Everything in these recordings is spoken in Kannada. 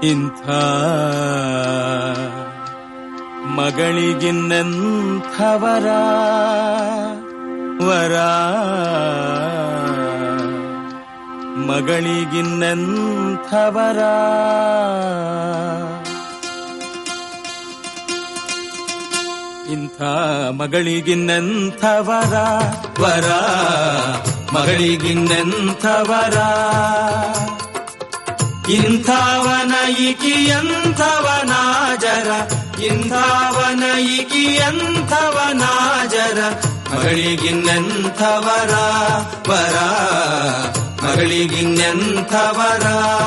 ಇಂಥ ಮಗಳಿಗಿನ್ನೆಂಥವರ ವರ, ಮಗಳಿಗಿನ್ನೆಂಥವರ. ಇಂಥ ಮಗಳಿಗಿನ್ನೆಂಥವರ ವರ, ಮಗಳಿಗಿನ್ನೆಂಥವರ. ಇಂಥವನ ಇಕಿಯಂಥವನಾಜರ, ಇಂಥವನ ಇಕಿಯಂಥವನಾಜರ. ಮಗಳಿಗಿನ್ನೆಂಥವರ ವರ, ಮಗಳಿಗಿನ್ನೆಂಥವರ.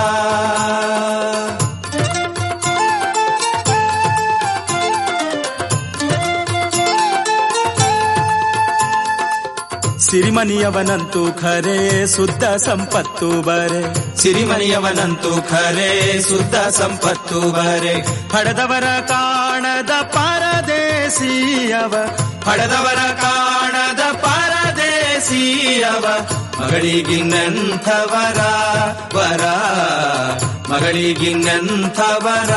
ಸಿರಿಮನಿಯವನಂತೂ ಖರೆ ಸುದ್ದ ಸಂಪತ್ತು ಬರೆ, ಸಿರಿಮನಿಯವನಂತೂ ಖರೆ ಸುದ್ದ ಸಂಪತ್ತು ಬರೆ. ಪಡೆದವರ ಕಾಣದ ಪರದೇಶಿಯವ, ಪಡೆದವರ ಕಾಣದ ಪರದೇಶಿಯವ. ಮಗಳಿಗಿನ್ನೆಂಥವರ ವರ, ಮಗಳಿಗಿನ್ನೆಂಥವರ.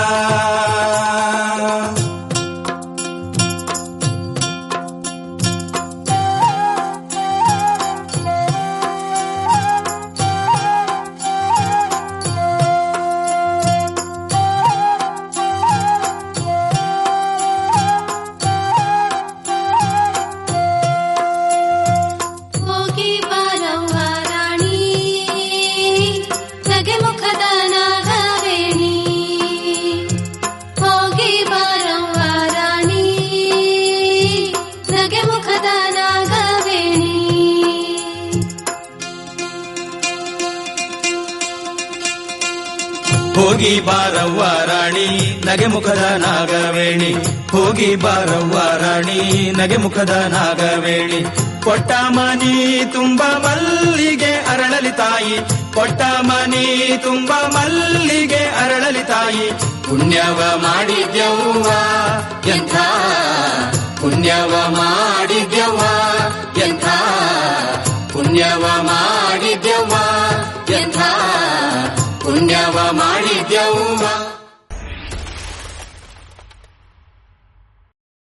ಹೋಗಿ ಬಾರವ್ವ ರಾಣಿ ನಗೆ ಮುಖದ ನಾಗವೇಣಿ, ಹೋಗಿ ಬಾರವ್ವ ರಾಣಿ ನಗೆ ಮುಖದ ನಾಗವೇಣಿ. ಕೊಟ್ಟ ಮನಿ ತುಂಬ ಮಲ್ಲಿಗೆ ಅರಳಲಿ ತಾಯಿ, ಕೊಟ್ಟ ಮನಿ ತುಂಬ ಮಲ್ಲಿಗೆ ಅರಳಲಿ ತಾಯಿ. ಪುಣ್ಯವ ಮಾಡಿದ್ಯವ್ವ ಎಂಥ, ಪುಣ್ಯವ ಮಾಡಿದ್ಯವ್ವ ಎಂಥ, ಪುಣ್ಯವ ಮಾಡಿದ್ಯವ್ವ ಎಂಥ, ಪುಣ್ಯವ ಮಾಡಿದ್ಯವ್ವ.